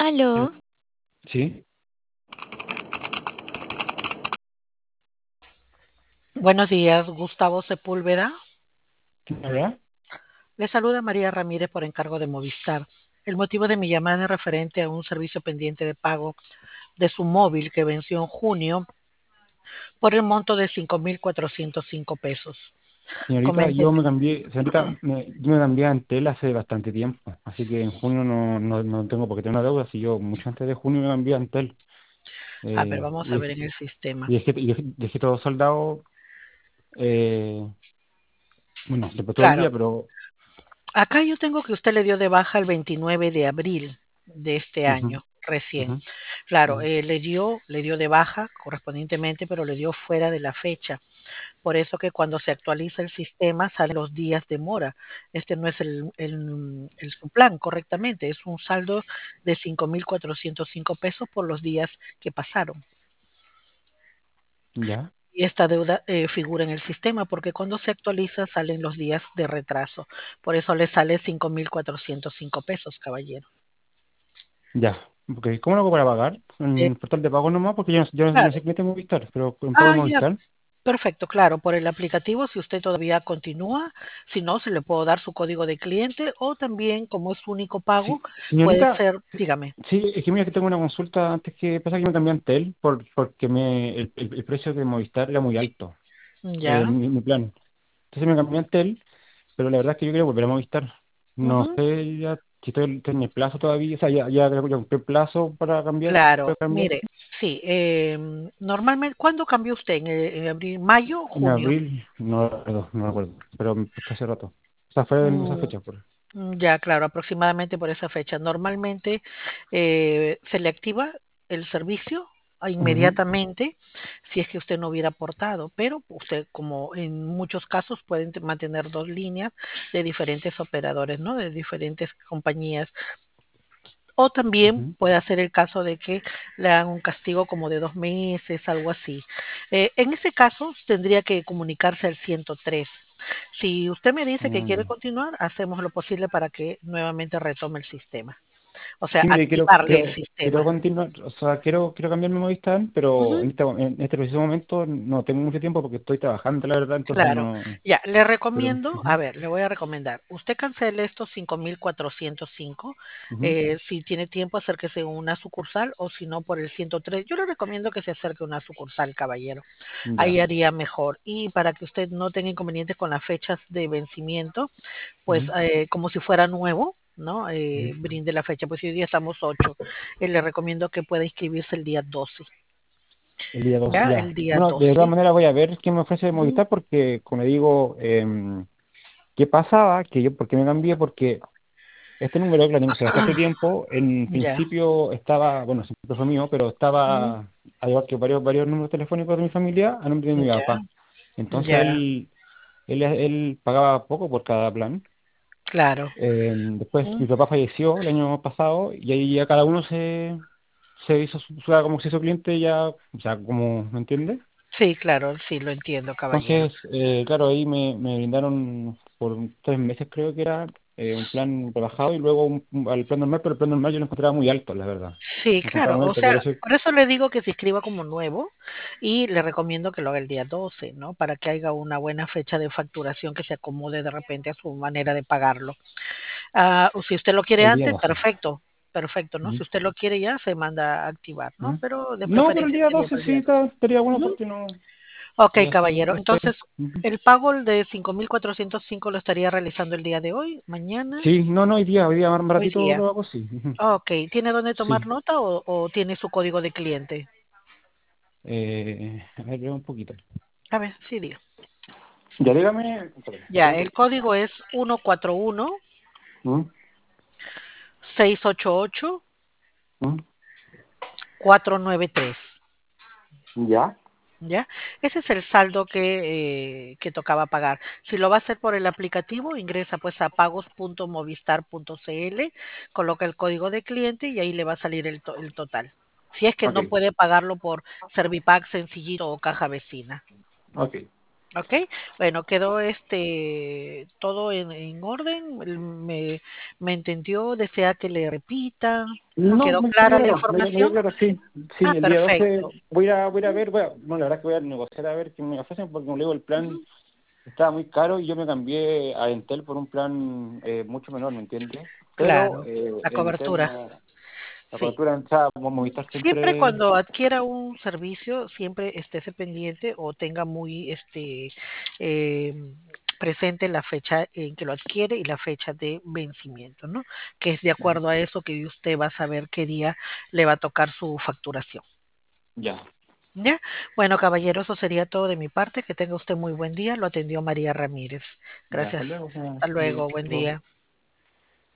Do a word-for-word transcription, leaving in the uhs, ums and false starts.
Aló, Sí, Buenos días, Gustavo Sepúlveda. ¿quién habla? Le saluda María Ramírez por encargo de Movistar. El motivo de mi llamada es referente a un servicio pendiente de pago de su móvil que venció en junio por el monto de cinco mil cuatrocientos cinco pesos. Señorita, yo Coménteme. me cambié, señorita, me- yo me cambié a Antel hace bastante tiempo, así que en junio no, no, no tengo por qué tener una deuda, si yo mucho antes de junio me cambié a Antel, A ver, eh, vamos y a ver dejé, en el sistema. y dejé, y dejé- dejé todo soldado, eh, bueno, después todo el Claro, día, pero acá yo tengo que usted le dio de baja el veintinueve de abril de este ujú, año, recién. ujú, Claro, ujú, eh, le dio, le dio de baja correspondientemente, pero le dio fuera de la fecha. Por eso que cuando se actualiza el sistema salen los días de mora. Este no es el, el- el- su plan correctamente, es un saldo de cinco mil cuatrocientos cinco pesos por los días que pasaron. ya, Y esta deuda eh, figura en el sistema porque cuando se actualiza salen los días de retraso. Por eso le sale cinco mil cuatrocientos cinco pesos, caballero. ya, porque ¿cómo lo hago para pagar? Eh, En portal de pago nomás, porque yo no, yo no, yo no claro. sé qué tengo Movistar, pero en pago de Ah, ya. Movistar. Perfecto, claro, por el aplicativo, si usted todavía continúa, si no, se le puedo dar su código de cliente o también, como es su único pago, Sí, puede señorita, ser, dígame. sí, es que mira que tengo una consulta antes que pasa que me cambié a Antel por, porque me, el, el- el precio de Movistar era muy alto, eh, Ya. mi, mi plan. Entonces me cambié a Antel, pero la verdad es que yo quiero volver a Movistar. No Ujú. sé ya si estoy, estoy en el plazo todavía, o sea, ya, ya creo que ya compré el plazo para cambiar, para Claro, cambiarme. mire, sí, em, normalmente, ¿cuándo cambió usted? ¿En, eh, en abril, mayo o En junio? abril, no recuerdo, no recuerdo, pero fue hace rato. O sea, fue en esa Mm, fecha, por. Mm, Ya, claro, aproximadamente por esa fecha. Normalmente eh, se le activa el servicio a- Ujú, inmediatamente si es que usted no hubiera aportado, pero usted, como en muchos casos, pueden te- mantener dos líneas de diferentes operadores, ¿no? De diferentes compañías. O también ujú. puede ser el caso de que le hagan un castigo como de dos meses, algo así. Eh, en ese caso, tendría que comunicarse al ciento tres. Si usted me dice que Ah, quiere ya. continuar, hacemos lo posible para que nuevamente retome el sistema. O sea, Sí, mire, quiero, activarle el quiero, quiero sistema. continuar, o sea, quiero, quiero cambiarme a Movistar, pero Ujú. en este, en este preciso momento no tengo mucho tiempo porque estoy trabajando, la verdad, entonces Claro, no, ya, le pero, recomiendo, a ujú, ver, le voy a recomendar, usted cancele estos cinco mil cuatrocientos cinco, ujú, eh, si tiene tiempo acérquese a una sucursal o si no por el ciento tres. Yo le recomiendo que se acerque a una sucursal, caballero, ahí ya, haría mejor. Y para que usted no tenga inconvenientes con las fechas de vencimiento, pues ujú, eh, como si fuera nuevo, ¿no? Eh, ujú. brinde la fecha, pues si hoy día estamos ocho, eh, le recomiendo que pueda inscribirse el día doce, El día dos ¿ya? El ya. día Bueno, de todas doce. maneras voy a ver qué me ofrece Ujú. Movistar porque, como le digo, em, ¿qué pasaba? Que yo, ¿por qué me cambié? Porque este número que lo tengo hace bastante tiempo, en Ya, principio estaba, bueno, siempre fue mío, pero ujú, estaba, al igual que varios, varios números telefónicos de mi familia, a nombre de mi ya, papá. Entonces ya, él, él, él pagaba poco por cada plan. claro. Eh, después Ujú. mi papá falleció el año pasado y ahí ya cada uno se, se hizo su, su- como se hizo cliente ya, o sea, como, ¿me entiende? Sí, claro, sí, lo entiendo, caballero. Entonces, eh, claro, ahí me, me brindaron por tres meses creo que era eh, un plan rebajado y luego un- un- al plan normal, pero el plan normal yo lo encontraba muy alto, la verdad. Sí, Lo encontraba claro, muy o alto, por sea, eso, por eso le digo que se inscriba como nuevo y le recomiendo que lo haga el día doce, ¿no? Para que haya una buena fecha de facturación que se acomode de repente a su manera de pagarlo. Ah, o si usted lo quiere el día antes, doce. perfecto, perfecto, ¿no? Ujú, Si usted lo quiere ya, se manda a activar, ¿no? ujú. Pero de No, pero el preferencia día sería doce para el sí día está- doce. estaría bueno Ujú. porque no, Ok, y así caballero. no estoy. Entonces, Ujú. el pago de cinco mil cuatrocientos cinco lo estaría realizando el día de hoy, mañana, Sí, no, no, hoy día, hoy día más hoy ratito día. lo hago, sí. Ujú. Ok, ¿tiene dónde tomar Sí. nota o, o tiene su código de cliente? Eh, a ver, veo un poquito. A ver, sí, diga. Ya dígame. Ya, el código es uno cuatro uno ¿Mm? seis ocho ocho ¿Mm? cuatro nueve tres. ¿Ya? ¿Ya? Ese es el saldo que, eh, que tocaba pagar. Si lo va a hacer por el aplicativo, ingresa pues a pagos punto movistar punto cl, coloca el código de cliente y ahí le va a salir el, to- el total. Si es que Ok, no puede pagarlo por Servipack, Sencillito o Caja Vecina. ok. ¿Ok? Bueno, quedó este todo en, en orden. El- Me, me entendió, desea que le repita. No, ¿Quedó me quedó clara la claro, me, me quedó información? claro, sí. Sí, Ah, el día doce perfecto. voy a, voy a ir a ver, voy a- bueno, la verdad que voy a negociar a ver qué me ofrecen, porque como le digo, el plan estaba muy caro y yo me cambié a Entel por un plan eh, mucho menor, ¿me entiendes? Pero Claro, eh, la Entel cobertura. no, la Sí. cobertura, o sea, como Movistar Siempre siempre, cuando adquiera un servicio, siempre estése pendiente o tenga muy este eh, presente la fecha en que lo adquiere y la fecha de vencimiento, ¿no? Que es de acuerdo a eso que usted va a saber qué día le va a tocar su facturación. ya, ¿Ya? Bueno, caballero, eso sería todo de mi parte. Que tenga usted muy buen día. Lo atendió María Ramírez. ya, hasta Gracias. luego, o sea, Hasta luego. adiós. Buen día.